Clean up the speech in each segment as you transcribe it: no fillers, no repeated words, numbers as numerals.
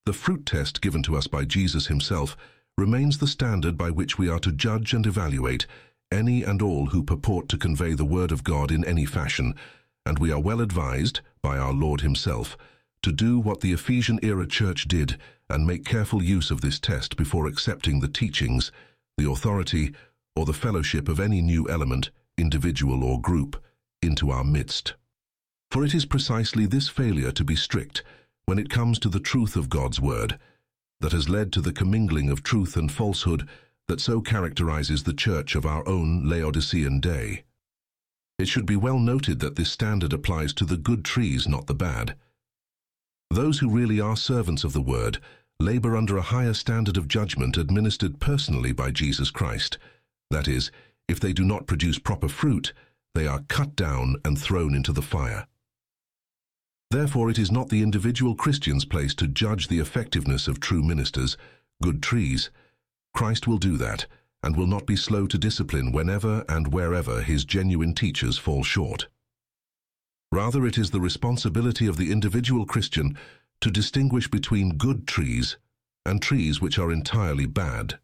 The fruit test given to us by Jesus himself remains the standard by which we are to judge and evaluate any and all who purport to convey the word of God in any fashion, and we are well advised, by our Lord himself, to do what the Ephesian-era church did and make careful use of this test before accepting the teachings, the authority, or the fellowship of any new element, individual or group, into our midst. For it is precisely this failure to be strict when it comes to the truth of God's word that has led to the commingling of truth and falsehood that so characterizes the church of our own Laodicean day. It should be well noted that this standard applies to the good trees, not the bad. Those who really are servants of the word labor under a higher standard of judgment administered personally by Jesus Christ. That is, if they do not produce proper fruit, they are cut down and thrown into the fire. Therefore, it is not the individual Christian's place to judge the effectiveness of true ministers, good trees. Christ will do that, and will not be slow to discipline whenever and wherever his genuine teachers fall short. Rather, it is the responsibility of the individual Christian to distinguish between good trees and trees which are entirely bad.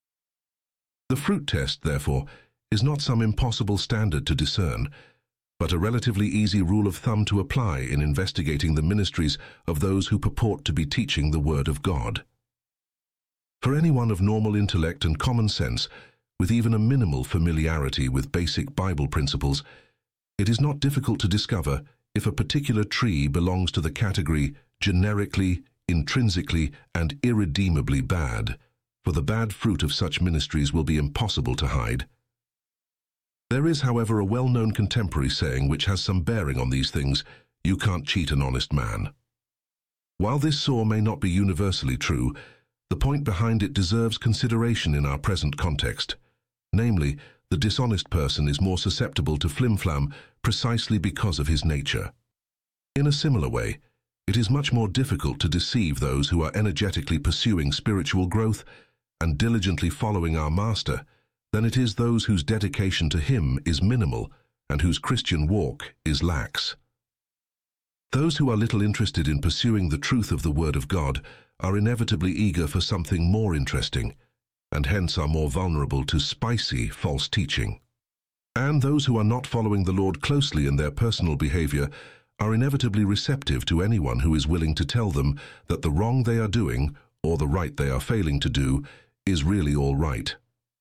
The fruit test, therefore, is not some impossible standard to discern, but a relatively easy rule of thumb to apply in investigating the ministries of those who purport to be teaching the Word of God. For anyone of normal intellect and common sense, with even a minimal familiarity with basic Bible principles, it is not difficult to discover if a particular tree belongs to the category generically, intrinsically, and irredeemably bad, for the bad fruit of such ministries will be impossible to hide. There is, however, a well-known contemporary saying which has some bearing on these things: "You can't cheat an honest man." While this saw may not be universally true, the point behind it deserves consideration in our present context. Namely, the dishonest person is more susceptible to flim-flam precisely because of his nature. In a similar way, it is much more difficult to deceive those who are energetically pursuing spiritual growth and diligently following our Master than it is those whose dedication to him is minimal and whose Christian walk is lax. Those who are little interested in pursuing the truth of the Word of God are inevitably eager for something more interesting, and hence are more vulnerable to spicy false teaching. And those who are not following the Lord closely in their personal behavior are inevitably receptive to anyone who is willing to tell them that the wrong they are doing, or the right they are failing to do, is really all right.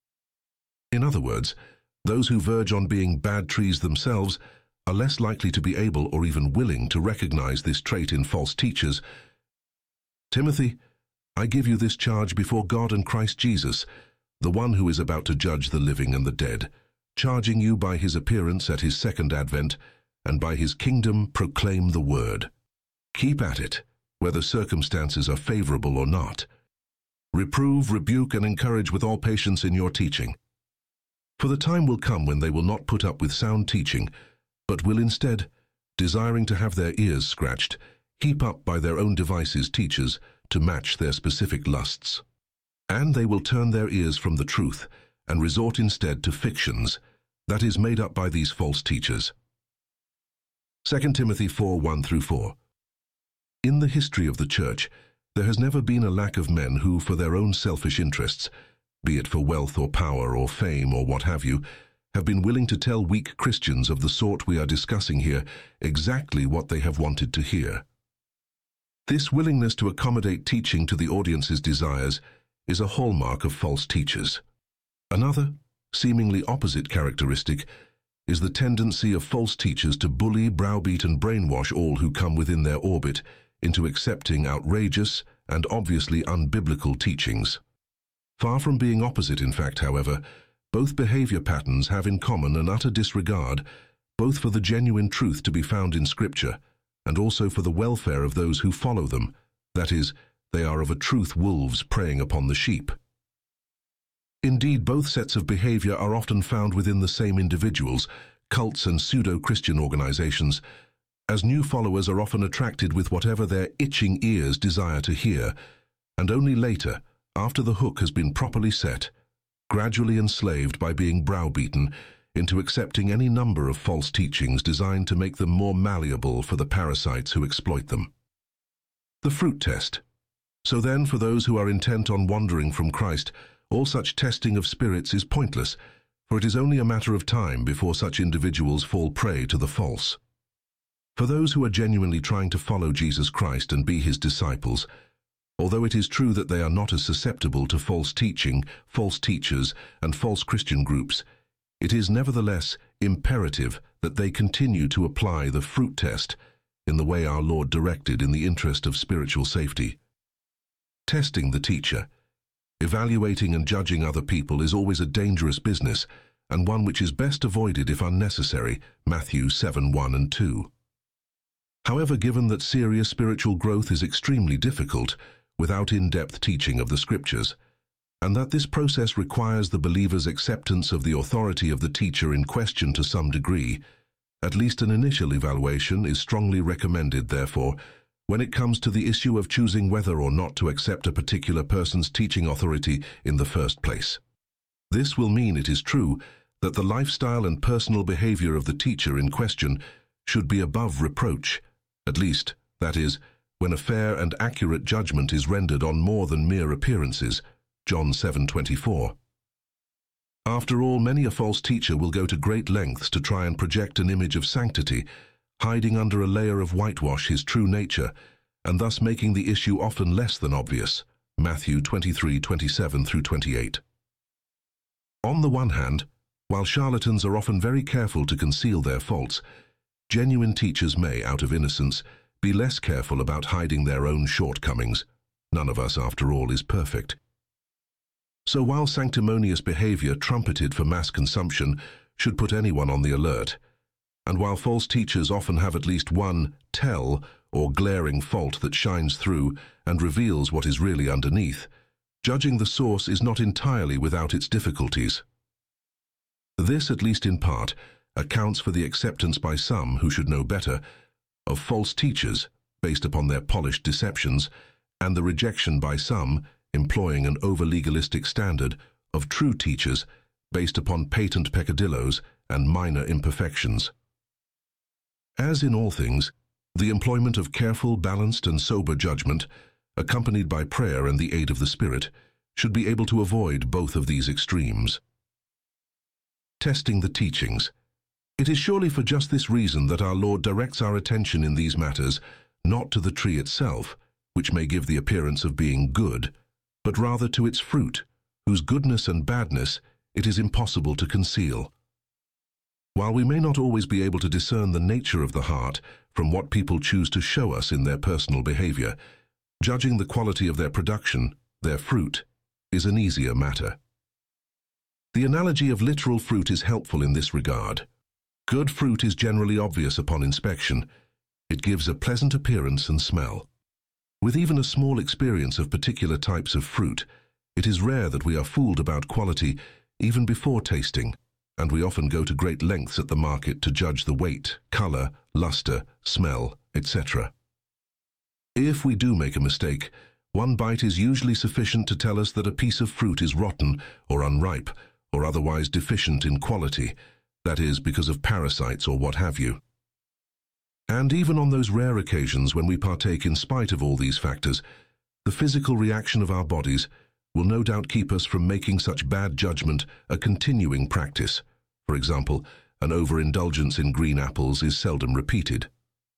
In other words, those who verge on being bad trees themselves are less likely to be able or even willing to recognize this trait in false teachers. Timothy, I give you this charge before God and Christ Jesus, the one who is about to judge the living and the dead, charging you by his appearance at his second advent, and by his kingdom proclaim the word. Keep at it, whether circumstances are favorable or not. Reprove, rebuke, and encourage with all patience in your teaching. For the time will come when they will not put up with sound teaching, but will instead, desiring to have their ears scratched, heap up by their own devices teachers to match their specific lusts. And they will turn their ears from the truth and resort instead to fictions, that is, made up by these false teachers. 2 Timothy 4:1-4. In the history of the Church, there has never been a lack of men who, for their own selfish interests, be it for wealth or power or fame or what have you, have been willing to tell weak Christians of the sort we are discussing here exactly what they have wanted to hear. This willingness to accommodate teaching to the audience's desires is a hallmark of false teachers. Another, seemingly opposite characteristic is the tendency of false teachers to bully, browbeat, and brainwash all who come within their orbit into accepting outrageous and obviously unbiblical teachings. Far from being opposite, in fact, however, both behavior patterns have in common an utter disregard both for the genuine truth to be found in Scripture and also for the welfare of those who follow them. That is, they are of a truth wolves preying upon the sheep. Indeed, both sets of behavior are often found within the same individuals, cults and pseudo-Christian organizations, as new followers are often attracted with whatever their itching ears desire to hear, and only later, after the hook has been properly set, gradually enslaved by being browbeaten into accepting any number of false teachings designed to make them more malleable for the parasites who exploit them. The fruit test. So then, for those who are intent on wandering from Christ, all such testing of spirits is pointless, for it is only a matter of time before such individuals fall prey to the false. For those who are genuinely trying to follow Jesus Christ and be his disciples, although it is true that they are not as susceptible to false teaching, false teachers, and false Christian groups, it is nevertheless imperative that they continue to apply the fruit test in the way our Lord directed in the interest of spiritual safety. Testing the teacher. Evaluating and judging other people is always a dangerous business, and one which is best avoided if unnecessary, Matthew 7:1 and 2. However, given that serious spiritual growth is extremely difficult without in-depth teaching of the Scriptures, and that this process requires the believer's acceptance of the authority of the teacher in question to some degree, at least an initial evaluation is strongly recommended, therefore, when it comes to the issue of choosing whether or not to accept a particular person's teaching authority in the first place. This will mean, it is true, that the lifestyle and personal behavior of the teacher in question should be above reproach, at least, that is, when a fair and accurate judgment is rendered on more than mere appearances, John 7:24. After all, many a false teacher will go to great lengths to try and project an image of sanctity, hiding under a layer of whitewash his true nature, and thus making the issue often less than obvious, Matthew 23:27 through 28. On the one hand, while charlatans are often very careful to conceal their faults, genuine teachers may, out of innocence, be less careful about hiding their own shortcomings. None of us, after all, is perfect. So while sanctimonious behavior trumpeted for mass consumption should put anyone on the alert, and while false teachers often have at least one tell or glaring fault that shines through and reveals what is really underneath, judging the source is not entirely without its difficulties. This, at least in part, accounts for the acceptance by some who should know better of false teachers based upon their polished deceptions, and the rejection by some, employing an over-legalistic standard, of true teachers based upon patent peccadillos and minor imperfections. As in all things, the employment of careful, balanced, and sober judgment, accompanied by prayer and the aid of the Spirit, should be able to avoid both of these extremes. Testing the teachings. It is surely for just this reason that our Lord directs our attention in these matters not to the tree itself, which may give the appearance of being good, but rather to its fruit, whose goodness and badness it is impossible to conceal. While we may not always be able to discern the nature of the heart from what people choose to show us in their personal behavior, judging the quality of their production, their fruit, is an easier matter. The analogy of literal fruit is helpful in this regard. Good fruit is generally obvious upon inspection. It gives a pleasant appearance and smell. With even a small experience of particular types of fruit, it is rare that we are fooled about quality even before tasting, and we often go to great lengths at the market to judge the weight, color, luster, smell, etc. If we do make a mistake, one bite is usually sufficient to tell us that a piece of fruit is rotten or unripe or otherwise deficient in quality, that is, because of parasites or what have you. And even on those rare occasions when we partake in spite of all these factors, the physical reaction of our bodies will no doubt keep us from making such bad judgment a continuing practice. For example, an overindulgence in green apples is seldom repeated.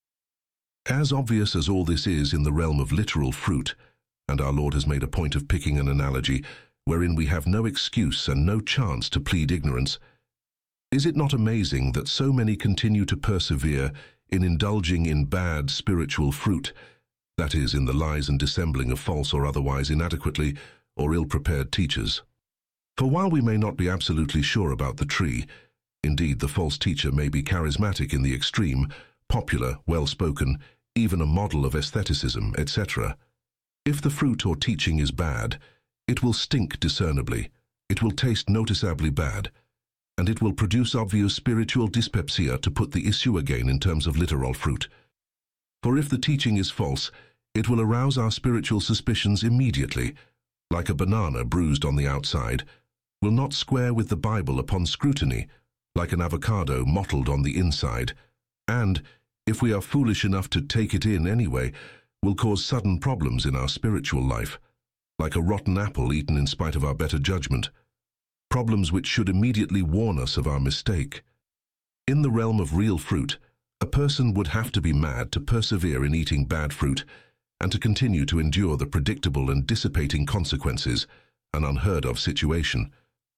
As obvious as all this is in the realm of literal fruit, and our Lord has made a point of picking an analogy wherein we have no excuse and no chance to plead ignorance, is it not amazing that so many continue to persevere in indulging in bad spiritual fruit, that is, in the lies and dissembling of false or otherwise inadequately or ill-prepared teachers? For while we may not be absolutely sure about the tree, indeed the false teacher may be charismatic in the extreme, popular, well-spoken, even a model of aestheticism, etc. If the fruit or teaching is bad, it will stink discernibly, it will taste noticeably bad, and it will produce obvious spiritual dyspepsia, to put the issue again in terms of literal fruit. For if the teaching is false, it will arouse our spiritual suspicions immediately, like a banana bruised on the outside, will not square with the Bible upon scrutiny, like an avocado mottled on the inside, and, if we are foolish enough to take it in anyway, will cause sudden problems in our spiritual life, like a rotten apple eaten in spite of our better judgment, problems which should immediately warn us of our mistake. In the realm of real fruit, a person would have to be mad to persevere in eating bad fruit and to continue to endure the predictable and dissipating consequences, an unheard-of situation.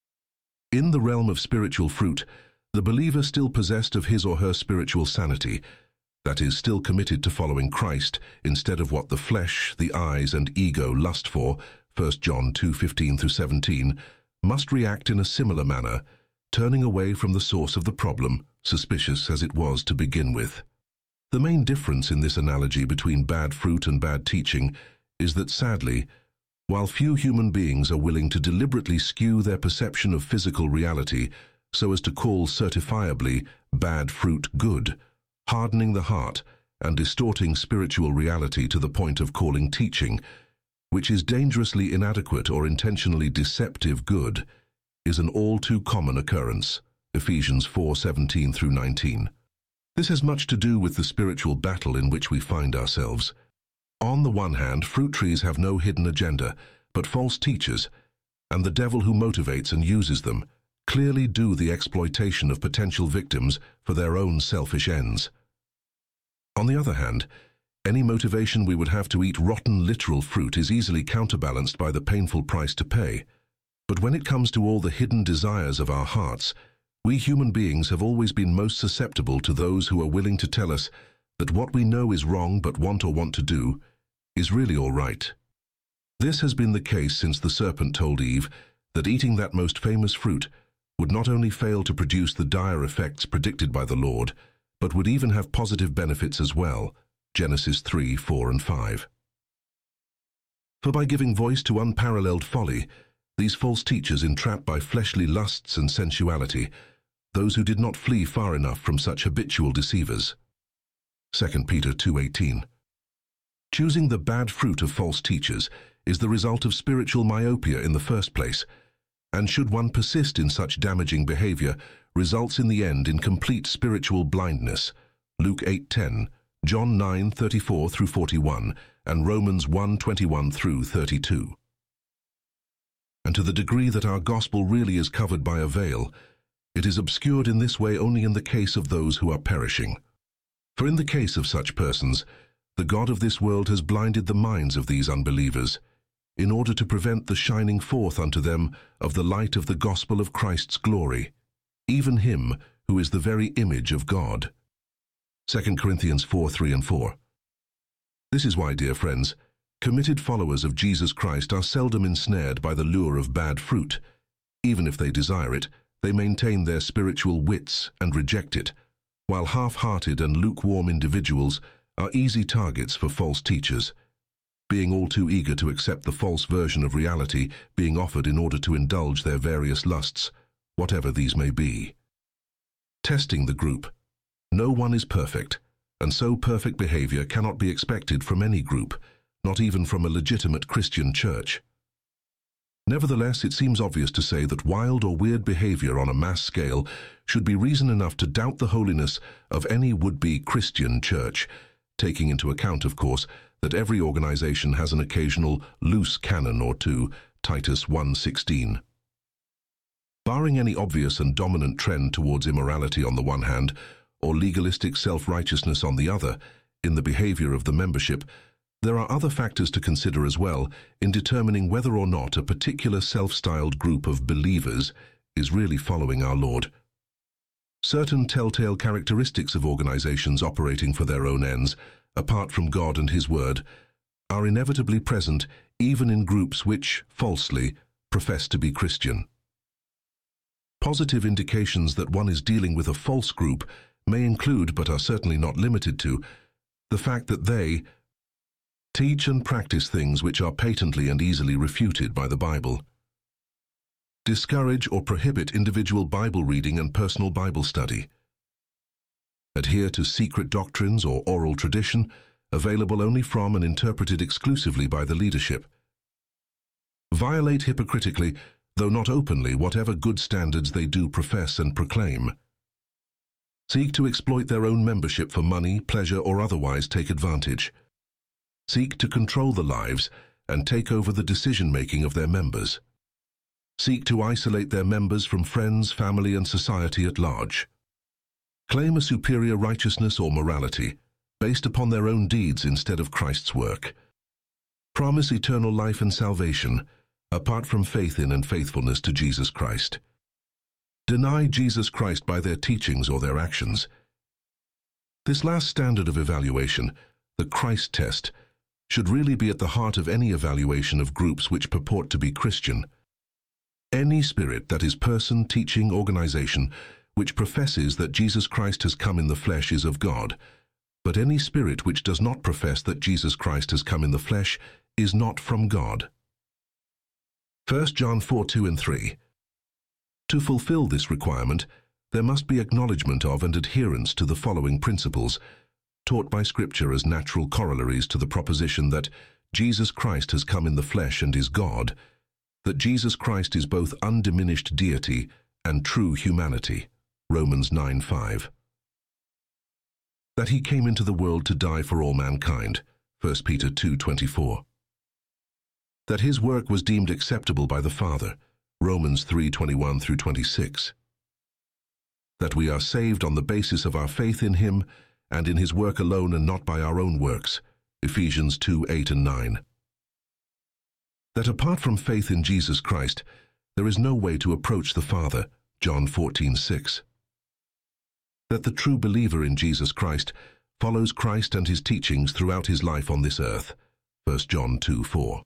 In the realm of spiritual fruit, the believer still possessed of his or her spiritual sanity, that is, still committed to following Christ instead of what the flesh, the eyes, and ego lust for, 1 John 2:15-17, must react in a similar manner, turning away from the source of the problem, suspicious as it was to begin with. The main difference in this analogy between bad fruit and bad teaching is that, sadly, while few human beings are willing to deliberately skew their perception of physical reality so as to call certifiably bad fruit good, hardening the heart and distorting spiritual reality to the point of calling teaching, which is dangerously inadequate or intentionally deceptive, good, is an all too common occurrence. Ephesians 4:17-19. This has much to do with the spiritual battle in which we find ourselves. On the one hand, fruit trees have no hidden agenda, but false teachers, and the devil who motivates and uses them, clearly do the exploitation of potential victims for their own selfish ends. On the other hand, any motivation we would have to eat rotten literal fruit is easily counterbalanced by the painful price to pay. But when it comes to all the hidden desires of our hearts, we human beings have always been most susceptible to those who are willing to tell us that what we know is wrong but want to do is really all right. This has been the case since the serpent told Eve that eating that most famous fruit would not only fail to produce the dire effects predicted by the Lord, but would even have positive benefits as well. Genesis 3:4-5. For by giving voice to unparalleled folly, these false teachers entrapped by fleshly lusts and sensuality those who did not flee far enough from such habitual deceivers. 2 Peter 2:18. Choosing the bad fruit of false teachers is the result of spiritual myopia in the first place, and should one persist in such damaging behavior, results in the end in complete spiritual blindness. Luke 8:10, John 9:34-41, and Romans 1:21-32. And to the degree that our gospel really is covered by a veil, it is obscured in this way only in the case of those who are perishing. For in the case of such persons, the God of this world has blinded the minds of these unbelievers, in order to prevent the shining forth unto them of the light of the gospel of Christ's glory, even him who is the very image of God. 2 Corinthians 4:3-4. This is why, dear friends, committed followers of Jesus Christ are seldom ensnared by the lure of bad fruit. Even if they desire it, they maintain their spiritual wits and reject it, while half-hearted and lukewarm individuals are easy targets for false teachers, being all too eager to accept the false version of reality being offered in order to indulge their various lusts, whatever these may be. Testing the group. No one is perfect, and so perfect behavior cannot be expected from any group, not even from a legitimate Christian church. Nevertheless, it seems obvious to say that wild or weird behavior on a mass scale should be reason enough to doubt the holiness of any would-be Christian church, taking into account, of course, that every organization has an occasional loose cannon or two, Titus 1:16. Barring any obvious and dominant trend towards immorality on the one hand, or legalistic self-righteousness on the other, in the behavior of the membership, there are other factors to consider as well in determining whether or not a particular self-styled group of believers is really following our Lord. Certain telltale characteristics of organizations operating for their own ends, apart from God and His Word, are inevitably present even in groups which, falsely, profess to be Christian. Positive indications that one is dealing with a false group may include, but are certainly not limited to, the fact that they teach and practice things which are patently and easily refuted by the Bible, discourage or prohibit individual Bible reading and personal Bible study, adhere to secret doctrines or oral tradition available only from and interpreted exclusively by the leadership, violate hypocritically, though not openly, whatever good standards they do profess and proclaim, seek to exploit their own membership for money, pleasure, or otherwise take advantage, seek to control the lives and take over the decision-making of their members, seek to isolate their members from friends, family, and society at large, claim a superior righteousness or morality based upon their own deeds instead of Christ's work, promise eternal life and salvation apart from faith in and faithfulness to Jesus Christ, deny Jesus Christ by their teachings or their actions. This last standard of evaluation, the Christ test, should really be at the heart of any evaluation of groups which purport to be Christian. Any spirit, that is person, teaching, organization, which professes that Jesus Christ has come in the flesh is of God, but any spirit which does not profess that Jesus Christ has come in the flesh is not from God. 1 John 4:2 and 3. To fulfill this requirement, there must be acknowledgement of and adherence to the following principles, taught by Scripture as natural corollaries to the proposition that Jesus Christ has come in the flesh and is God, that Jesus Christ is both undiminished deity and true humanity, Romans 9:5. That he came into the world to die for all mankind, 1 Peter 2:24. That his work was deemed acceptable by the Father, Romans 3:21 through 26. That we are saved on the basis of our faith in him and in his work alone and not by our own works, Ephesians 2:8 and 9. That apart from faith in Jesus Christ, there is no way to approach the Father, John 14:6. That the true believer in Jesus Christ follows Christ and his teachings throughout his life on this earth, 1 John 2:4.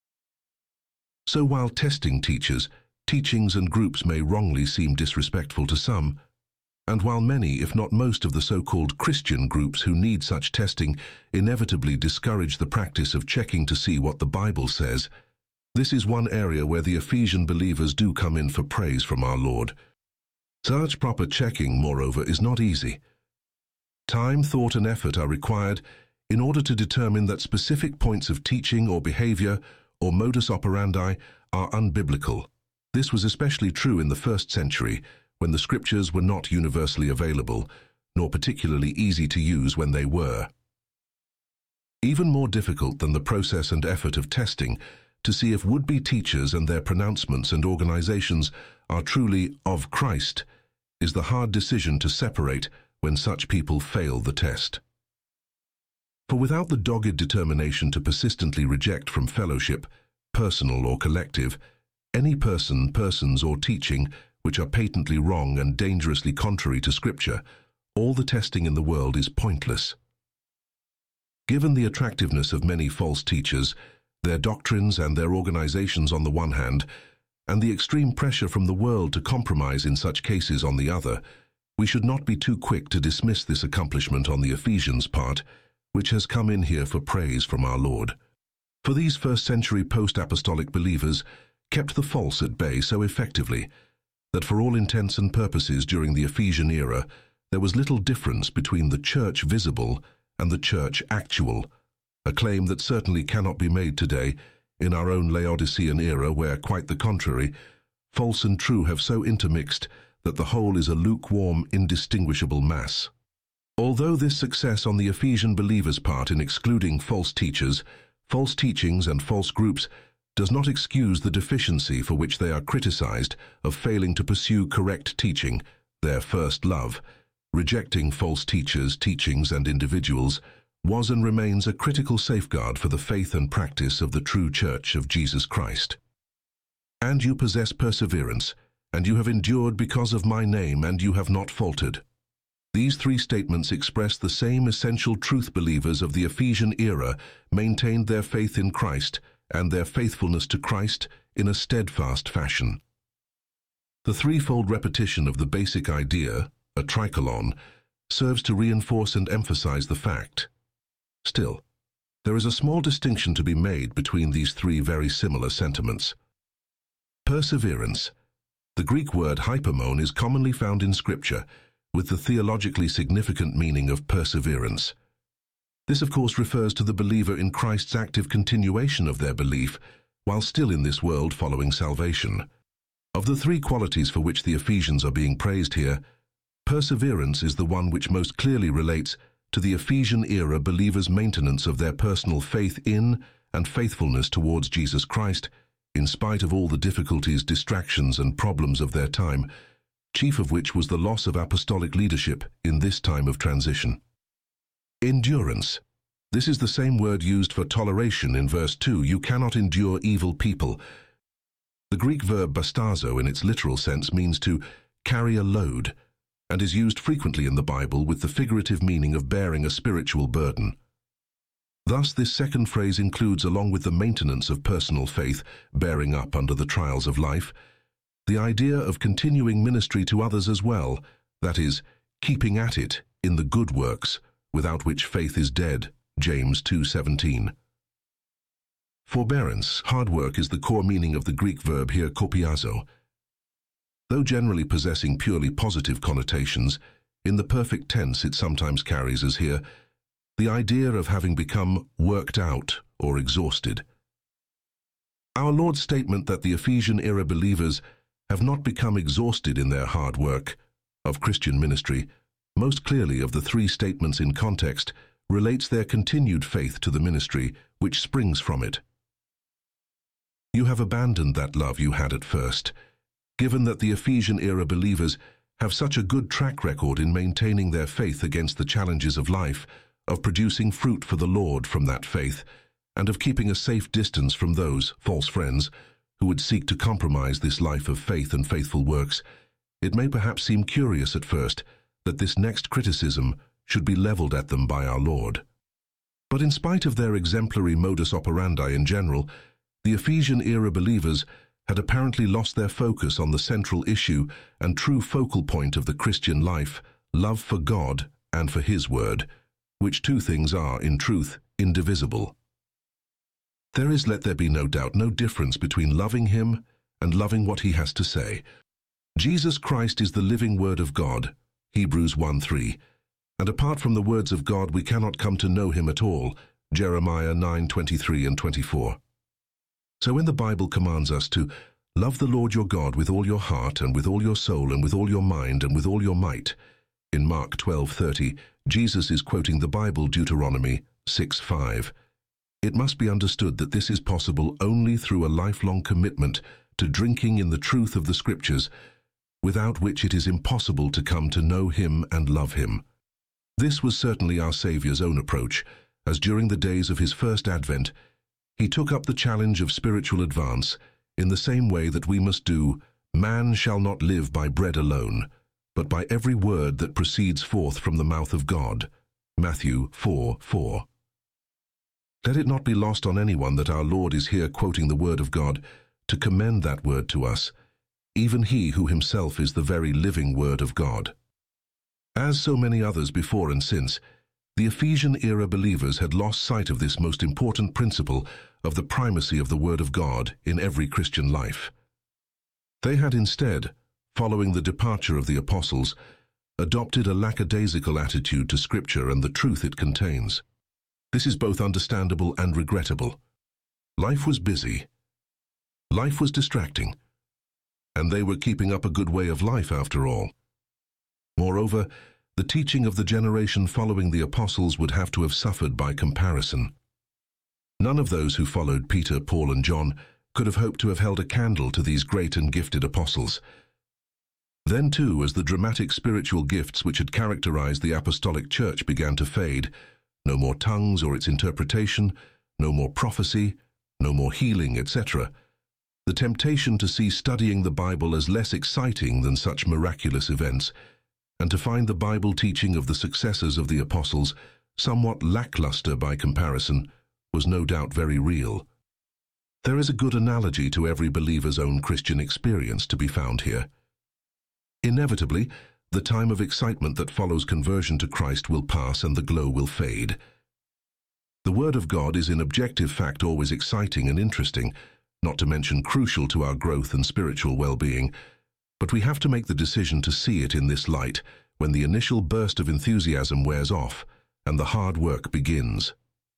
So while testing teachers, teachings and groups may wrongly seem disrespectful to some, and while many, if not most, of the so-called Christian groups who need such testing inevitably discourage the practice of checking to see what the Bible says, this is one area where the Ephesian believers do come in for praise from our Lord. Such proper checking, moreover, is not easy. Time, thought, and effort are required in order to determine that specific points of teaching or behavior or modus operandi are unbiblical. This was especially true in the first century, when the scriptures were not universally available, nor particularly easy to use when they were. Even more difficult than the process and effort of testing to see if would-be teachers and their pronouncements and organizations are truly of Christ is the hard decision to separate when such people fail the test. For without the dogged determination to persistently reject from fellowship, personal or collective, any person, persons, or teaching which are patently wrong and dangerously contrary to Scripture, all the testing in the world is pointless. Given the attractiveness of many false teachers, their doctrines and their organizations on the one hand, and the extreme pressure from the world to compromise in such cases on the other, we should not be too quick to dismiss this accomplishment on the Ephesians' part, which has come in here for praise from our Lord. For these first-century post-apostolic believers kept the false at bay so effectively that for all intents and purposes during the Ephesian era, there was little difference between the church visible and the church actual, a claim that certainly cannot be made today in our own Laodicean era where, quite the contrary, false and true have so intermixed that the whole is a lukewarm, indistinguishable mass. Although this success on the Ephesian believers' part in excluding false teachers, false teachings and false groups does not excuse the deficiency for which they are criticized of failing to pursue correct teaching, their first love, rejecting false teachers, teachings, and individuals, was and remains a critical safeguard for the faith and practice of the true Church of Jesus Christ. And you possess perseverance, and you have endured because of my name, and you have not faltered. These three statements express the same essential truth believers of the Ephesian era maintained their faith in Christ and their faithfulness to Christ in a steadfast fashion. The threefold repetition of the basic idea, a trikolon, serves to reinforce and emphasize the fact. Still, there is a small distinction to be made between these three very similar sentiments. Perseverance. The Greek word hypomone is commonly found in Scripture, with the theologically significant meaning of perseverance. This, of course, refers to the believer in Christ's active continuation of their belief while still in this world following salvation. Of the three qualities for which the Ephesians are being praised here, perseverance is the one which most clearly relates to the Ephesian-era believers' maintenance of their personal faith in and faithfulness towards Jesus Christ, in spite of all the difficulties, distractions, and problems of their time, chief of which was the loss of apostolic leadership in this time of transition. Endurance. This is the same word used for toleration in verse 2. You cannot endure evil people. The Greek verb bastazo in its literal sense means to carry a load, and is used frequently in the Bible with the figurative meaning of bearing a spiritual burden. Thus, this second phrase includes, along with the maintenance of personal faith, bearing up under the trials of life, the idea of continuing ministry to others as well, that is, keeping at it in the good works, without which faith is dead, James 2:17. Forbearance, hard work, is the core meaning of the Greek verb here, kopiazo. Though generally possessing purely positive connotations, in the perfect tense it sometimes carries, as here, the idea of having become worked out or exhausted. Our Lord's statement that the Ephesian-era believers have not become exhausted in their hard work of Christian ministry, most clearly of the three statements in context, relates their continued faith to the ministry which springs from it. You have abandoned that love you had at first, given that the Ephesian-era believers have such a good track record in maintaining their faith against the challenges of life, of producing fruit for the Lord from that faith, and of keeping a safe distance from those false friends who would seek to compromise this life of faith and faithful works. It may perhaps seem curious at first that this next criticism should be leveled at them by our Lord. But in spite of their exemplary modus operandi in general, the Ephesian-era believers had apparently lost their focus on the central issue and true focal point of the Christian life, love for God and for His Word, which two things are, in truth, indivisible. There is, let there be no doubt, no difference between loving Him and loving what He has to say. Jesus Christ is the living Word of God, Hebrews 1:3, and apart from the words of God we cannot come to know Him at all, Jeremiah 9:23 and 24. So when the Bible commands us to love the Lord your God with all your heart and with all your soul and with all your mind and with all your might, in Mark 12:30, Jesus is quoting the Bible, Deuteronomy 6:5. It must be understood that this is possible only through a lifelong commitment to drinking in the truth of the Scriptures, without which it is impossible to come to know Him and love Him. This was certainly our Saviour's own approach, as during the days of His first advent, He took up the challenge of spiritual advance in the same way that we must do. Man shall not live by bread alone, but by every word that proceeds forth from the mouth of God. Matthew 4:4. Let it not be lost on anyone that our Lord is here quoting the Word of God to commend that Word to us, even He who Himself is the very living Word of God. As so many others before and since, the Ephesian-era believers had lost sight of this most important principle of the primacy of the Word of God in every Christian life. They had instead, following the departure of the apostles, adopted a lackadaisical attitude to Scripture and the truth it contains. This is both understandable and regrettable. Life was busy. Life was distracting. And they were keeping up a good way of life after all. Moreover, the teaching of the generation following the apostles would have to have suffered by comparison. None of those who followed Peter, Paul, and John could have hoped to have held a candle to these great and gifted apostles. Then too, as the dramatic spiritual gifts which had characterized the apostolic church began to fade, no more tongues or its interpretation, no more prophecy, no more healing, etc., the temptation to see studying the Bible as less exciting than such miraculous events, and to find the Bible teaching of the successors of the apostles somewhat lackluster by comparison, was no doubt very real. There is a good analogy to every believer's own Christian experience to be found here. Inevitably, the time of excitement that follows conversion to Christ will pass and the glow will fade. The Word of God is in objective fact always exciting and interesting, not to mention crucial to our growth and spiritual well-being, but we have to make the decision to see it in this light when the initial burst of enthusiasm wears off and the hard work begins.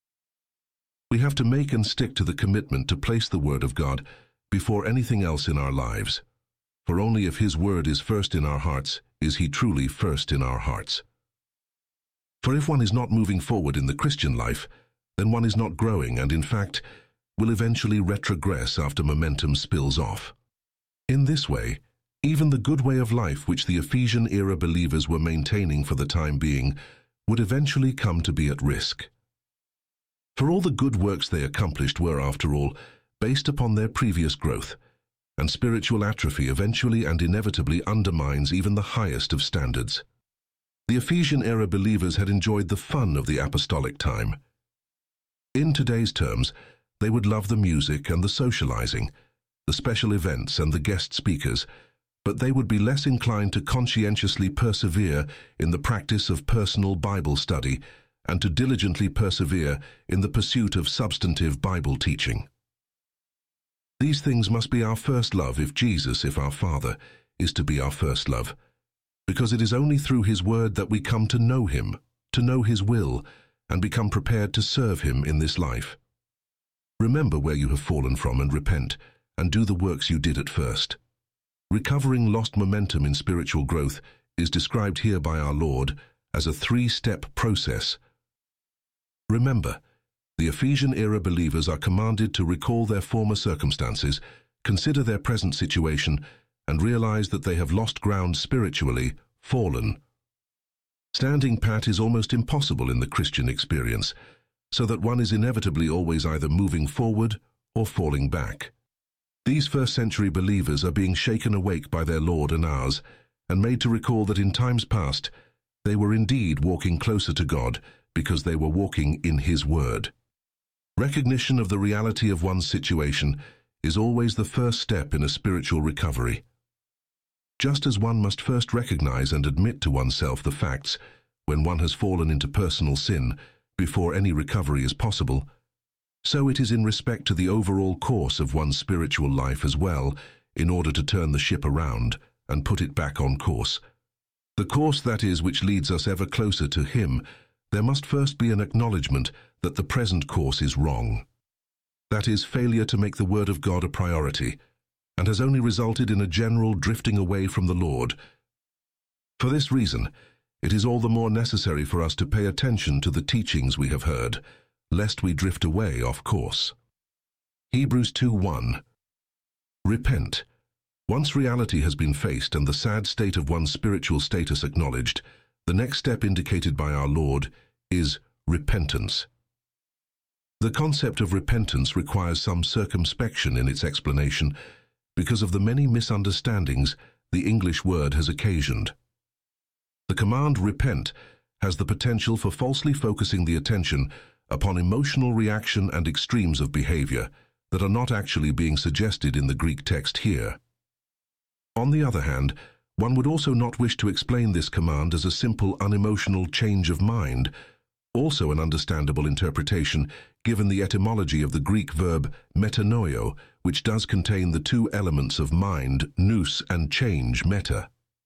We have to make and stick to the commitment to place the Word of God before anything else in our lives, for only if His Word is first in our hearts is He truly first in our hearts. For if one is not moving forward in the Christian life, then one is not growing and, in fact, will eventually retrogress after momentum spills off. In this way, even the good way of life which the Ephesian-era believers were maintaining for the time being would eventually come to be at risk. For all the good works they accomplished were, after all, based upon their previous growth, and spiritual atrophy eventually and inevitably undermines even the highest of standards. The Ephesian-era believers had enjoyed the fun of the apostolic time. In today's terms, they would love the music and the socializing, the special events and the guest speakers, but they would be less inclined to conscientiously persevere in the practice of personal Bible study and to diligently persevere in the pursuit of substantive Bible teaching. These things must be our first love if Jesus, if our Father, is to be our first love, because it is only through His Word that we come to know Him, to know His will, and become prepared to serve Him in this life. Remember where you have fallen from and repent, and do the works you did at first. Recovering lost momentum in spiritual growth is described here by our Lord as a three-step process. Remember, the Ephesian-era believers are commanded to recall their former circumstances, consider their present situation, and realize that they have lost ground spiritually, fallen. Standing pat is almost impossible in the Christian experience, so that one is inevitably always either moving forward or falling back. These first-century believers are being shaken awake by their Lord and ours, and made to recall that in times past they were indeed walking closer to God because they were walking in His Word. Recognition of the reality of one's situation is always the first step in a spiritual recovery. Just as one must first recognize and admit to oneself the facts when one has fallen into personal sin before any recovery is possible, so it is in respect to the overall course of one's spiritual life as well, in order to turn the ship around and put it back on course. The course, that is, which leads us ever closer to Him, there must first be an acknowledgement that the present course is wrong. That is, failure to make the Word of God a priority, and has only resulted in a general drifting away from the Lord. For this reason, it is all the more necessary for us to pay attention to the teachings we have heard, lest we drift away off course. Hebrews 2:1. Repent. Once reality has been faced and the sad state of one's spiritual status acknowledged, the next step indicated by our Lord is repentance. The concept of repentance requires some circumspection in its explanation because of the many misunderstandings the English word has occasioned. The command repent has the potential for falsely focusing the attention upon emotional reaction and extremes of behavior that are not actually being suggested in the Greek text here. On the other hand, one would also not wish to explain this command as a simple unemotional change of mind, also an understandable interpretation given the etymology of the Greek verb metanoio, which does contain the two elements of mind, nous, and change, meta.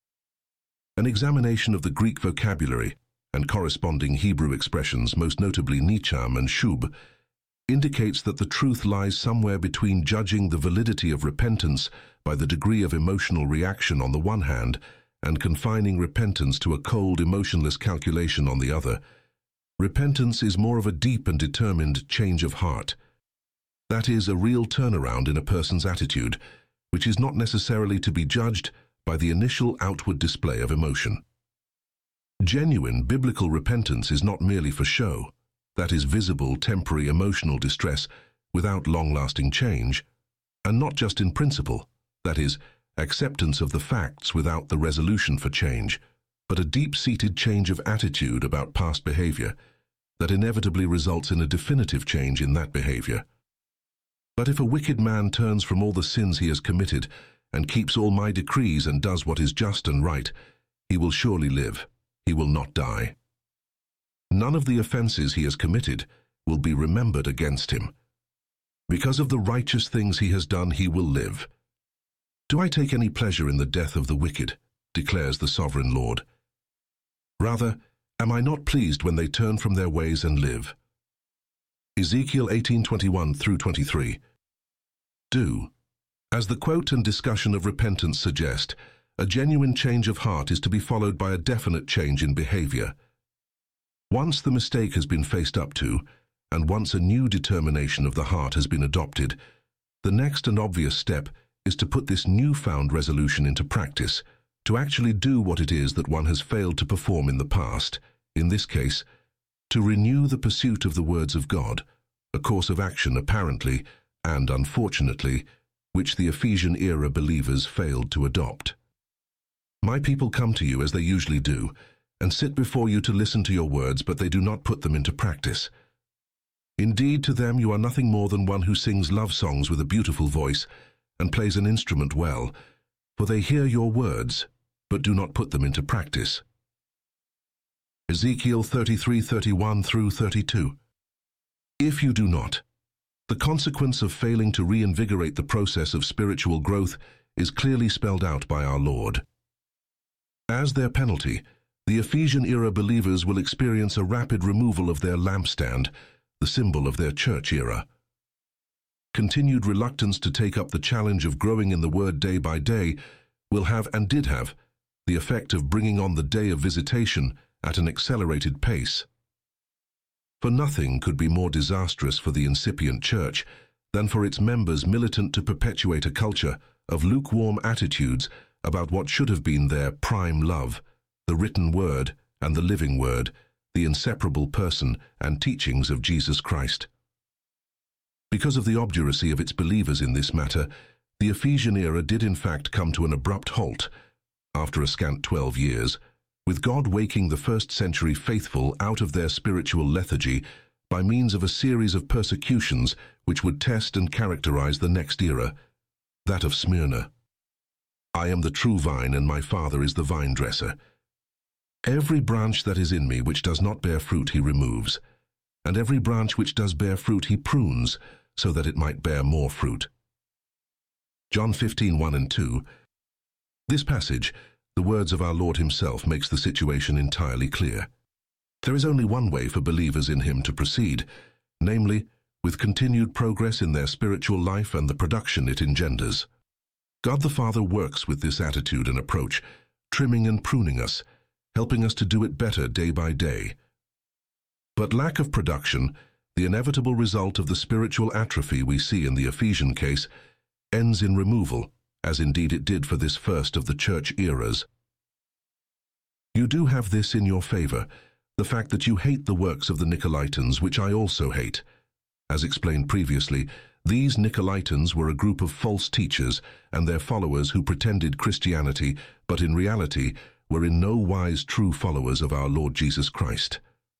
An examination of the Greek vocabulary and corresponding Hebrew expressions, most notably nicham and shub, indicates that the truth lies somewhere between judging the validity of repentance by the degree of emotional reaction on the one hand and confining repentance to a cold, emotionless calculation on the other. Repentance is more of a deep and determined change of heart. That is, a real turnaround in a person's attitude, which is not necessarily to be judged by the initial outward display of emotion. Genuine biblical repentance is not merely for show, that is, visible, temporary emotional distress without long-lasting change, and not just in principle, that is, acceptance of the facts without the resolution for change, but a deep-seated change of attitude about past behavior that inevitably results in a definitive change in that behavior. But if a wicked man turns from all the sins he has committed and keeps all my decrees and does what is just and right, he will surely live, he will not die. None of the offenses he has committed will be remembered against him. Because of the righteous things he has done, he will live. Do I take any pleasure in the death of the wicked, declares the sovereign Lord. Rather, am I not pleased when they turn from their ways and live? Ezekiel 18:21-23. Do. As the quote and discussion of repentance suggest, a genuine change of heart is to be followed by a definite change in behavior. Once the mistake has been faced up to, and once a new determination of the heart has been adopted, the next and obvious step is to put this newfound resolution into practice, to actually do what it is that one has failed to perform in the past, in this case, to renew the pursuit of the words of God, a course of action apparently, and unfortunately, which the Ephesian-era believers failed to adopt. My people come to you as they usually do, and sit before you to listen to your words, but they do not put them into practice. Indeed, to them you are nothing more than one who sings love songs with a beautiful voice and plays an instrument well, for they hear your words, but do not put them into practice. Ezekiel 33:31-32. If you do not, the consequence of failing to reinvigorate the process of spiritual growth is clearly spelled out by our Lord. As their penalty, the Ephesian-era believers will experience a rapid removal of their lampstand, the symbol of their church era. Continued reluctance to take up the challenge of growing in the Word day by day will have, and did have, the effect of bringing on the day of visitation at an accelerated pace. For nothing could be more disastrous for the incipient church than for its members militant to perpetuate a culture of lukewarm attitudes about what should have been their prime love, the written word and the living word, the inseparable person and teachings of Jesus Christ. Because of the obduracy of its believers in this matter, the Ephesian era did in fact come to an abrupt halt, after a scant 12 years, with God waking the first-century faithful out of their spiritual lethargy by means of a series of persecutions which would test and characterize the next era, that of Smyrna. I am the true vine, and my Father is the vine-dresser. Every branch that is in me which does not bear fruit he removes, and every branch which does bear fruit he prunes, so that it might bear more fruit. John 15:1-2. This passage, the words of our Lord himself, makes the situation entirely clear. There is only one way for believers in him to proceed, namely, with continued progress in their spiritual life and the production it engenders. God the Father works with this attitude and approach, trimming and pruning us, helping us to do it better day by day. But lack of production, the inevitable result of the spiritual atrophy we see in the Ephesian case, ends in removal, as indeed it did for this first of the church eras. You do have this in your favor, the fact that you hate the works of the Nicolaitans, which I also hate. As explained previously, these Nicolaitans were a group of false teachers and their followers who pretended Christianity, but in reality were in no wise true followers of our Lord Jesus Christ.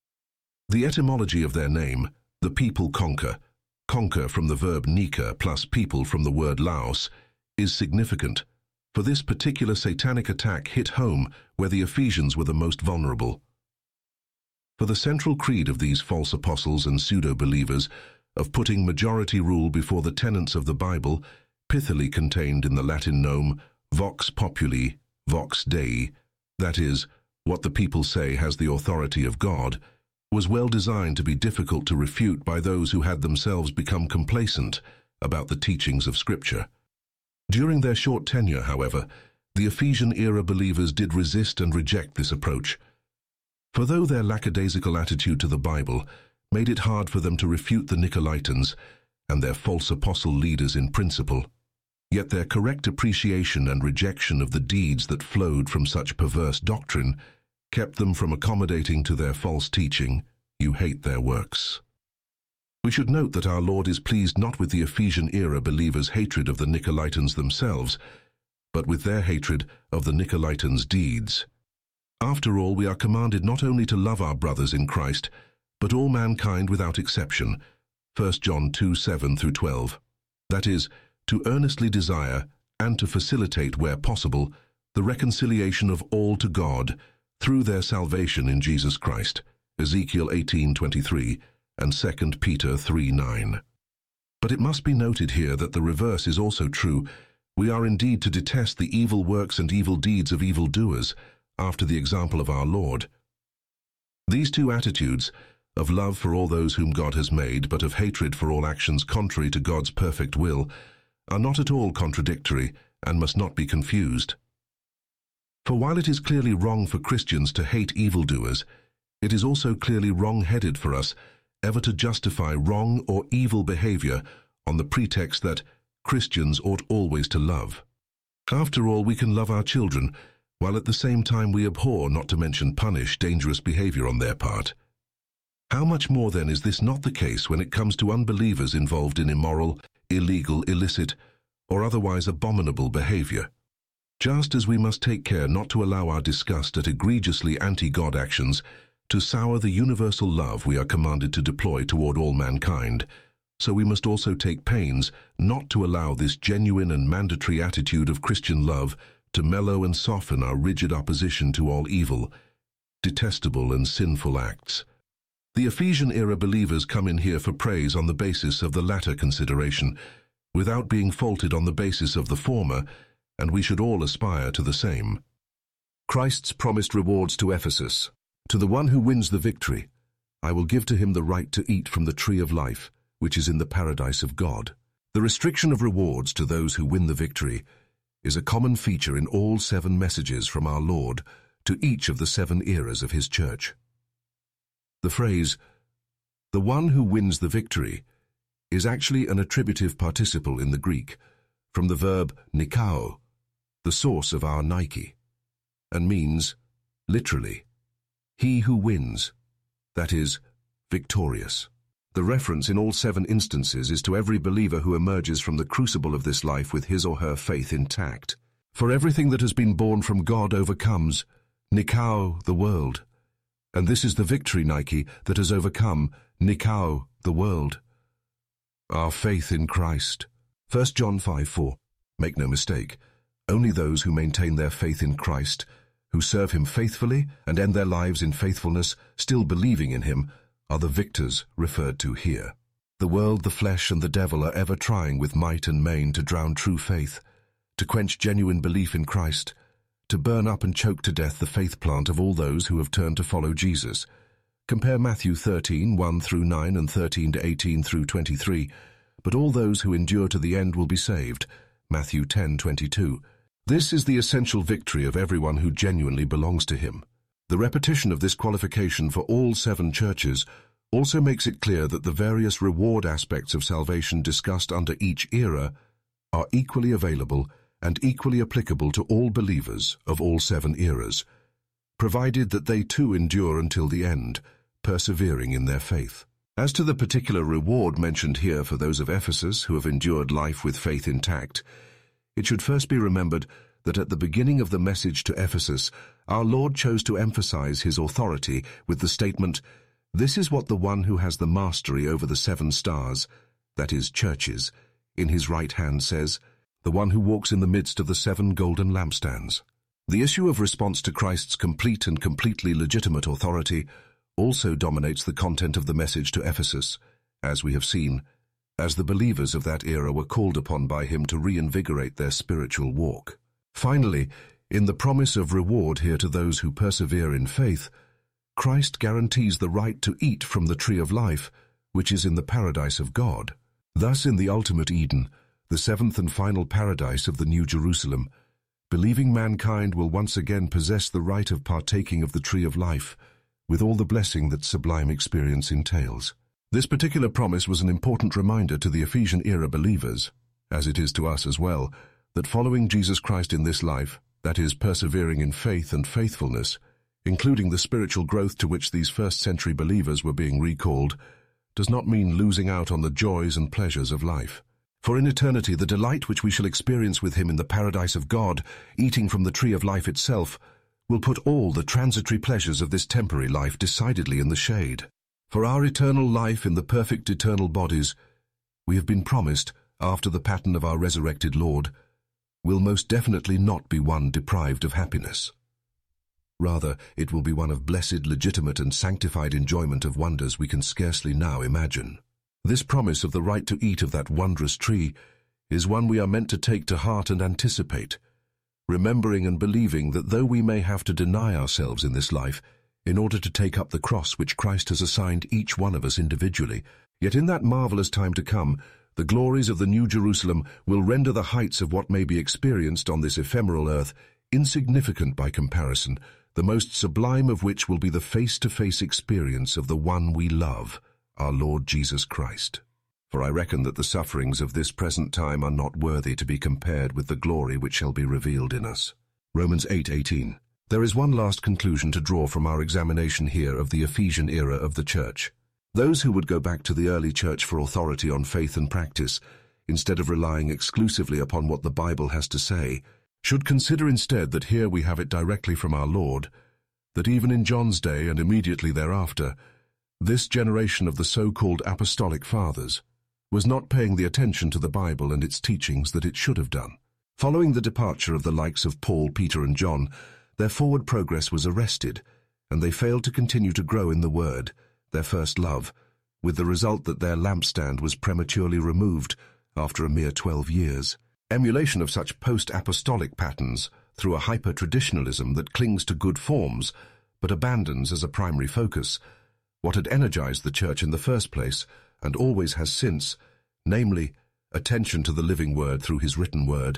The etymology of their name, the people conquer from the verb nika plus people from the word laos, is significant, for this particular satanic attack hit home where the Ephesians were the most vulnerable. For the central creed of these false apostles and pseudo-believers of putting majority rule before the tenets of the Bible, pithily contained in the Latin nome vox populi, vox Dei, that is, what the people say has the authority of God, was well designed to be difficult to refute by those who had themselves become complacent about the teachings of Scripture. During their short tenure, however, the Ephesian-era believers did resist and reject this approach. For though their lackadaisical attitude to the Bible made it hard for them to refute the Nicolaitans and their false apostle leaders in principle, yet their correct appreciation and rejection of the deeds that flowed from such perverse doctrine kept them from accommodating to their false teaching, "You hate their works." We should note that our Lord is pleased not with the Ephesian-era believers' hatred of the Nicolaitans themselves, but with their hatred of the Nicolaitans' deeds. After all, we are commanded not only to love our brothers in Christ, but all mankind without exception, 1 John 2:7-12. That is, to earnestly desire and to facilitate, where possible, the reconciliation of all to God through their salvation in Jesus Christ, Ezekiel 18:23, and 2 Peter 3:9. But it must be noted here that the reverse is also true. We are indeed to detest the evil works and evil deeds of evildoers, after the example of our Lord. These two attitudes, of love for all those whom God has made, but of hatred for all actions contrary to God's perfect will, are not at all contradictory and must not be confused. For while it is clearly wrong for Christians to hate evildoers, It is also clearly wrong-headed for us ever to justify wrong or evil behavior on the pretext that Christians ought always to love. After all, we can love our children, while at the same time we abhor, not to mention punish, dangerous behavior on their part. How much more then is this not the case when it comes to unbelievers involved in immoral, illegal, illicit, or otherwise abominable behavior? Just as we must take care not to allow our disgust at egregiously anti-God actions to sour the universal love we are commanded to deploy toward all mankind, so we must also take pains not to allow this genuine and mandatory attitude of Christian love to mellow and soften our rigid opposition to all evil, detestable and sinful acts. The Ephesian-era believers come in here for praise on the basis of the latter consideration, without being faulted on the basis of the former, and we should all aspire to the same. Christ's promised rewards to Ephesus. To the one who wins the victory, I will give to him the right to eat from the tree of life, which is in the paradise of God. The restriction of rewards to those who win the victory is a common feature in all 7 messages from our Lord to each of the 7 eras of his church. The phrase, the one who wins the victory, is actually an attributive participle in the Greek, from the verb nikao, the source of our Nike, and means, literally, he who wins, that is, victorious. The reference in all 7 instances is to every believer who emerges from the crucible of this life with his or her faith intact. For everything that has been born from God overcomes, nikao, the world. And this is the victory, Nike, that has overcome, nikao, the world. Our faith in Christ. 1 John 5:4. Make no mistake, only those who maintain their faith in Christ, who serve him faithfully and end their lives in faithfulness, still believing in him, are the victors referred to here. The world, the flesh, and the devil are ever trying with might and main to drown true faith, to quench genuine belief in Christ, to burn up and choke to death the faith plant of all those who have turned to follow Jesus. Compare Matthew 13:1-9 and 13-18-23. But all those who endure to the end will be saved. Matthew 10:22. This is the essential victory of everyone who genuinely belongs to him. The repetition of this qualification for all 7 churches also makes it clear that the various reward aspects of salvation discussed under each era are equally available and equally applicable to all believers of all 7 eras, provided that they too endure until the end, persevering in their faith. As to the particular reward mentioned here for those of Ephesus who have endured life with faith intact, it should first be remembered that at the beginning of the message to Ephesus, our Lord chose to emphasize his authority with the statement, "This is what the one who has the mastery over the 7 stars, that is, churches, in his right hand says, the one who walks in the midst of the 7 golden lampstands." The issue of response to Christ's complete and completely legitimate authority also dominates the content of the message to Ephesus, as we have seen, as the believers of that era were called upon by him to reinvigorate their spiritual walk. Finally, in the promise of reward here to those who persevere in faith, Christ guarantees the right to eat from the tree of life, which is in the paradise of God. Thus, in the ultimate Eden, the 7th and final paradise of the New Jerusalem, believing mankind will once again possess the right of partaking of the tree of life, with all the blessing that sublime experience entails. This particular promise was an important reminder to the Ephesian-era believers, as it is to us as well, that following Jesus Christ in this life, that is, persevering in faith and faithfulness, including the spiritual growth to which these first-century believers were being recalled, does not mean losing out on the joys and pleasures of life. For in eternity, the delight which we shall experience with him in the paradise of God, eating from the tree of life itself, will put all the transitory pleasures of this temporary life decidedly in the shade. For our eternal life in the perfect eternal bodies, we have been promised, after the pattern of our resurrected Lord, will most definitely not be one deprived of happiness. Rather, it will be one of blessed, legitimate, and sanctified enjoyment of wonders we can scarcely now imagine. This promise of the right to eat of that wondrous tree is one we are meant to take to heart and anticipate, remembering and believing that though we may have to deny ourselves in this life in order to take up the cross which Christ has assigned each one of us individually, yet in that marvelous time to come, the glories of the New Jerusalem will render the heights of what may be experienced on this ephemeral earth insignificant by comparison the most sublime of which will be the face-to-face experience of the one we love, our Lord Jesus Christ. For I reckon that the sufferings of this present time are not worthy to be compared with the glory which shall be revealed in us. Romans 8:18. There is one last conclusion to draw from our examination here of the Ephesian era of the church. Those who would go back to the early church for authority on faith and practice, instead of relying exclusively upon what the Bible has to say, should consider instead that here we have it directly from our Lord, that even in John's day and immediately thereafter, this generation of the so-called apostolic fathers was not paying the attention to the Bible and its teachings that it should have done. Following the departure of the likes of Paul, Peter, and John, their forward progress was arrested, and they failed to continue to grow in the Word, their first love, with the result that their lampstand was prematurely removed after a mere 12 years. Emulation of such post-apostolic patterns through a hyper-traditionalism that clings to good forms but abandons as a primary focus what had energized the church in the first place and always has since, namely, attention to the living Word through His written Word,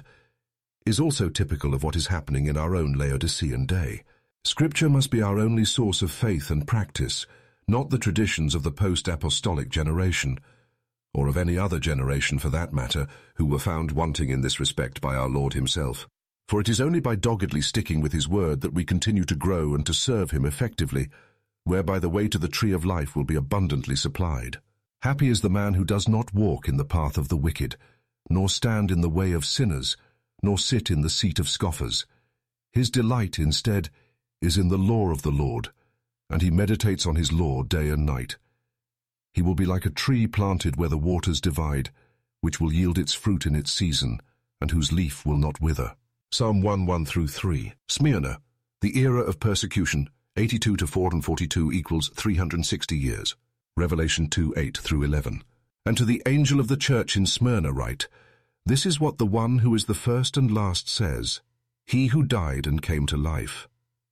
is also typical of what is happening in our own Laodicean day. Scripture must be our only source of faith and practice, not the traditions of the post-apostolic generation, or of any other generation for that matter, who were found wanting in this respect by our Lord Himself. For it is only by doggedly sticking with His Word that we continue to grow and to serve Him effectively, whereby the way to the tree of life will be abundantly supplied. Happy is the man who does not walk in the path of the wicked, nor stand in the way of sinners, nor sit in the seat of scoffers. His delight, instead, is in the law of the Lord, and he meditates on His law day and night. He will be like a tree planted where the waters divide, which will yield its fruit in its season, and whose leaf will not wither. Psalm 1:1-3. Smyrna, the era of persecution, 82 to 442 equals 360 years. Revelation 2:8-11. And to the angel of the church in Smyrna write, This is what the one who is the first and last says, He who died and came to life.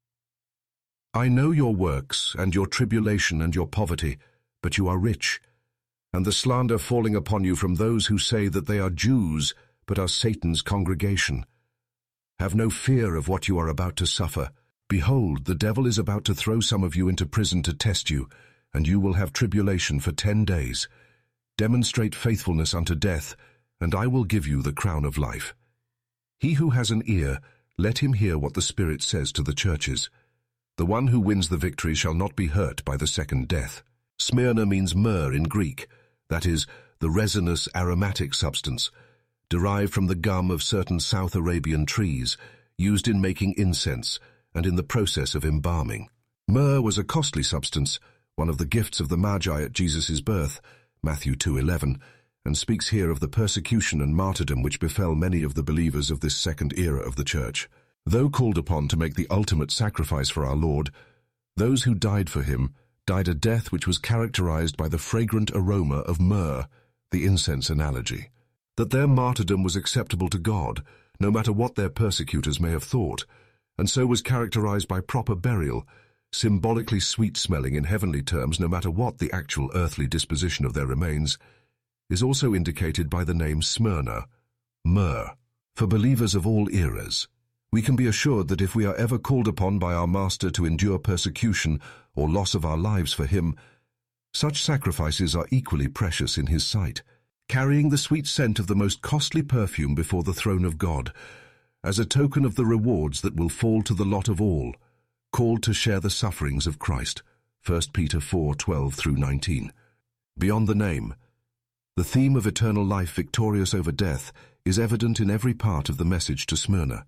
I know your works, and your tribulation and your poverty, but you are rich, and the slander falling upon you from those who say that they are Jews, but are Satan's congregation. Have no fear of what you are about to suffer. Behold, the devil is about to throw some of you into prison to test you, and you will have tribulation for 10 days. Demonstrate faithfulness unto death, and I will give you the crown of life. He who has an ear, let him hear what the Spirit says to the churches. The one who wins the victory shall not be hurt by the second death. Smyrna means myrrh in Greek, that is, the resinous aromatic substance, derived from the gum of certain South Arabian trees, used in making incense and in the process of embalming. Myrrh was a costly substance, one of the gifts of the Magi at Jesus' birth, Matthew 2:11, and speaks here of the persecution and martyrdom which befell many of the believers of this second era of the church. Though called upon to make the ultimate sacrifice for our Lord, those who died for Him died a death which was characterized by the fragrant aroma of myrrh, the incense analogy. That their martyrdom was acceptable to God, no matter what their persecutors may have thought, and so was characterized by proper burial, symbolically sweet-smelling in heavenly terms no matter what the actual earthly disposition of their remains, is also indicated by the name Smyrna, myrrh. For believers of all eras, we can be assured that if we are ever called upon by our Master to endure persecution or loss of our lives for Him, such sacrifices are equally precious in His sight, carrying the sweet scent of the most costly perfume before the throne of God, as a token of the rewards that will fall to the lot of all, called to share the sufferings of Christ. 1 Peter 4:12-19. Beyond the name, the theme of eternal life victorious over death is evident in every part of the message to Smyrna.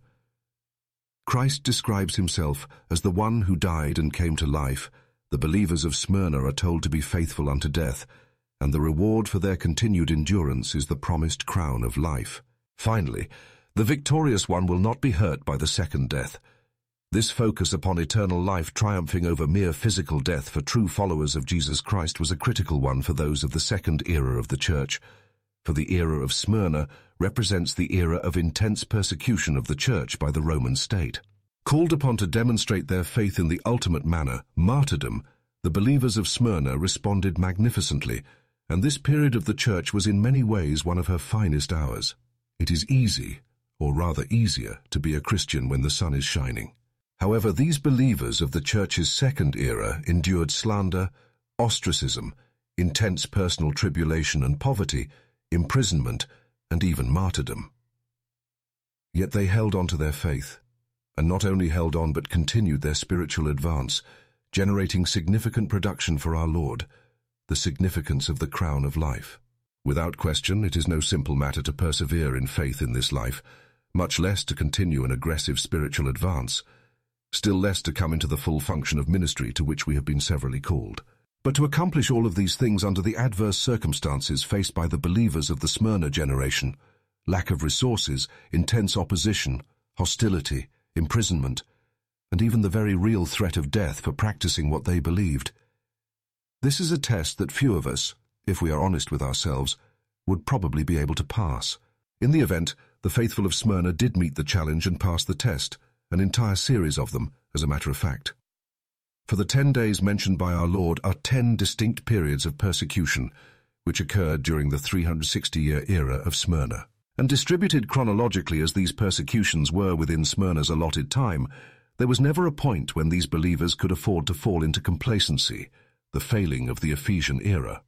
Christ describes Himself as the one who died and came to life. The believers of Smyrna are told to be faithful unto death, and the reward for their continued endurance is the promised crown of life. Finally, the victorious one will not be hurt by the second death. This focus upon eternal life triumphing over mere physical death for true followers of Jesus Christ was a critical one for those of the second era of the church, for the era of Smyrna represents the era of intense persecution of the church by the Roman state. Called upon to demonstrate their faith in the ultimate manner, martyrdom, the believers of Smyrna responded magnificently, and this period of the church was in many ways one of her finest hours. It is easy, or rather easier, to be a Christian when the sun is shining. However, these believers of the Church's second era endured slander, ostracism, intense personal tribulation and poverty, imprisonment, and even martyrdom. Yet they held on to their faith, and not only held on but continued their spiritual advance, generating significant production for our Lord, the significance of the crown of life. Without question, it is no simple matter to persevere in faith in this life, much less to continue an aggressive spiritual advance, still less to come into the full function of ministry to which we have been severally called. But to accomplish all of these things under the adverse circumstances faced by the believers of the Smyrna generation, lack of resources, intense opposition, hostility, imprisonment, and even the very real threat of death for practicing what they believed. This is a test that few of us, if we are honest with ourselves, would probably be able to pass. In the event, the faithful of Smyrna did meet the challenge and pass the test, an entire series of them, as a matter of fact. For the 10 days mentioned by our Lord are 10 distinct periods of persecution, which occurred during the 360-year era of Smyrna. And distributed chronologically as these persecutions were within Smyrna's allotted time, there was never a point when these believers could afford to fall into complacency, the failing of the Ephesian era.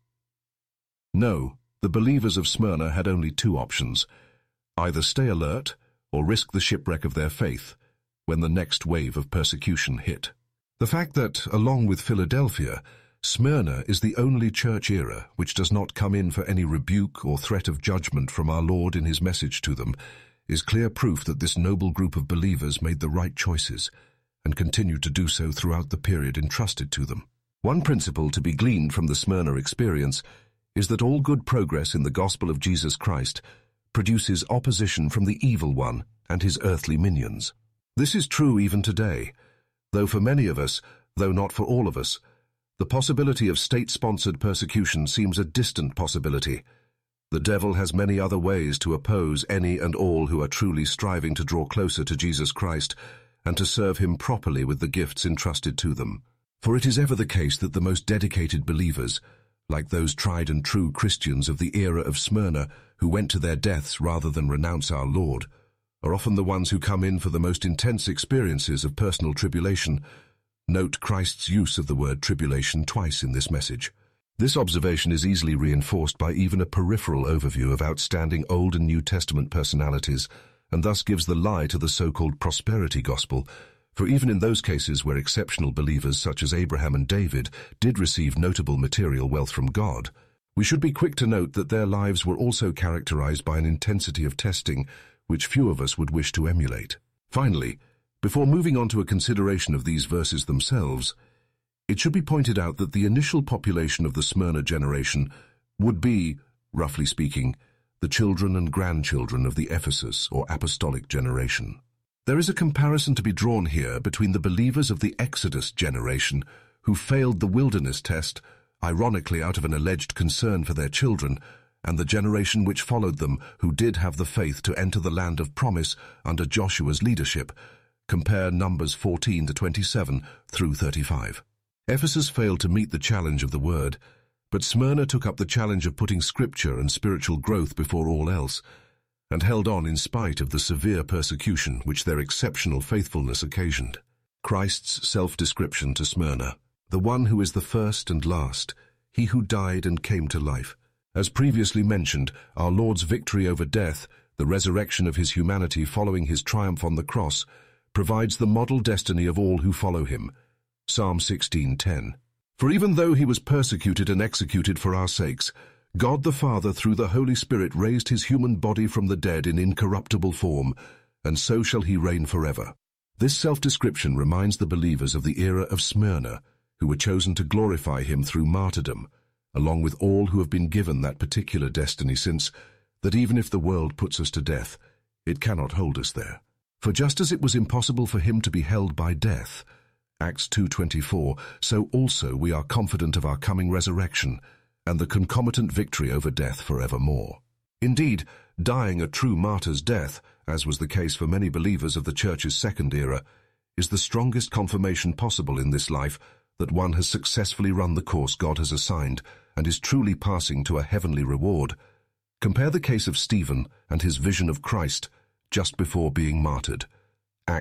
No, the believers of Smyrna had only two options: either stay alert or risk the shipwreck of their faith when the next wave of persecution hit. The fact that, along with Philadelphia, Smyrna is the only church era which does not come in for any rebuke or threat of judgment from our Lord in his message to them is clear proof that this noble group of believers made the right choices and continued to do so throughout the period entrusted to them. One principle to be gleaned from the Smyrna experience is that all good progress in the gospel of Jesus Christ produces opposition from the evil one and his earthly minions. This is true even today, though for many of us, though not for all of us, the possibility of state-sponsored persecution seems a distant possibility. The devil has many other ways to oppose any and all who are truly striving to draw closer to Jesus Christ and to serve him properly with the gifts entrusted to them. For it is ever the case that the most dedicated believers, like those tried and true Christians of the era of Smyrna who went to their deaths rather than renounce our Lord, are often the ones who come in for the most intense experiences of personal tribulation. Note Christ's use of the word tribulation twice in this message. This observation is easily reinforced by even a peripheral overview of outstanding Old and New Testament personalities, and thus gives the lie to the so-called prosperity gospel, for even in those cases where exceptional believers such as Abraham and David did receive notable material wealth from God, we should be quick to note that their lives were also characterized by an intensity of testing which few of us would wish to emulate. Finally, before moving on to a consideration of these verses themselves, it should be pointed out that the initial population of the Smyrna generation would be, roughly speaking, the children and grandchildren of the Ephesus or apostolic generation. There is a comparison to be drawn here between the believers of the Exodus generation who failed the wilderness test, ironically out of an alleged concern for their children, and the generation which followed them who did have the faith to enter the land of promise under Joshua's leadership. Compare Numbers 14 to 27 through 35. Ephesus failed to meet the challenge of the word, but Smyrna took up the challenge of putting scripture and spiritual growth before all else, and held on in spite of the severe persecution which their exceptional faithfulness occasioned. Christ's self-description to Smyrna: the one who is the first and last, he who died and came to life. As previously mentioned, our Lord's victory over death, the resurrection of his humanity following his triumph on the cross, provides the model destiny of all who follow him. Psalm 16:10. For even though he was persecuted and executed for our sakes, God the Father through the Holy Spirit raised his human body from the dead in incorruptible form, and so shall he reign forever. This self-description reminds the believers of the era of Smyrna, who were chosen to glorify him through martyrdom, along with all who have been given that particular destiny, since that even if the world puts us to death, it cannot hold us there. For just as it was impossible for him to be held by death, Acts 2:24, so also we are confident of our coming resurrection and the concomitant victory over death forevermore. Indeed, dying a true martyr's death, as was the case for many believers of the Church's second era, is the strongest confirmation possible in this life that one has successfully run the course God has assigned and is truly passing to a heavenly reward. Compare the case of Stephen and his vision of Christ just before being martyred. Acts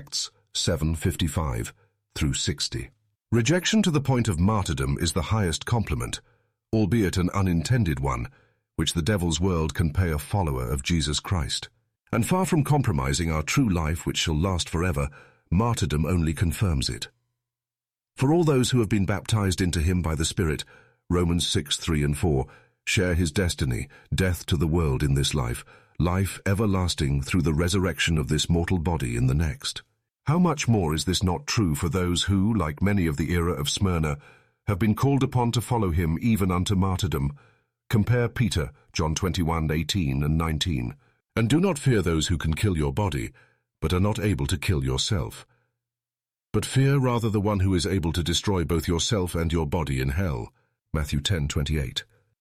7:55 through 60. Rejection to the point of martyrdom is the highest compliment, albeit an unintended one, which the devil's world can pay a follower of Jesus Christ. And far from compromising our true life which shall last forever, martyrdom only confirms it. For all those who have been baptized into him by the Spirit, Romans 6:3 and 4, share his destiny, death to the world in this life, life everlasting through the resurrection of this mortal body in the next. How much more is this not true for those who, like many of the era of Smyrna, have been called upon to follow him even unto martyrdom? Compare Peter, John 21:18 and 19. And do not fear those who can kill your body, but are not able to kill yourself. But fear rather the one who is able to destroy both yourself and your body in hell. Matthew 10:28.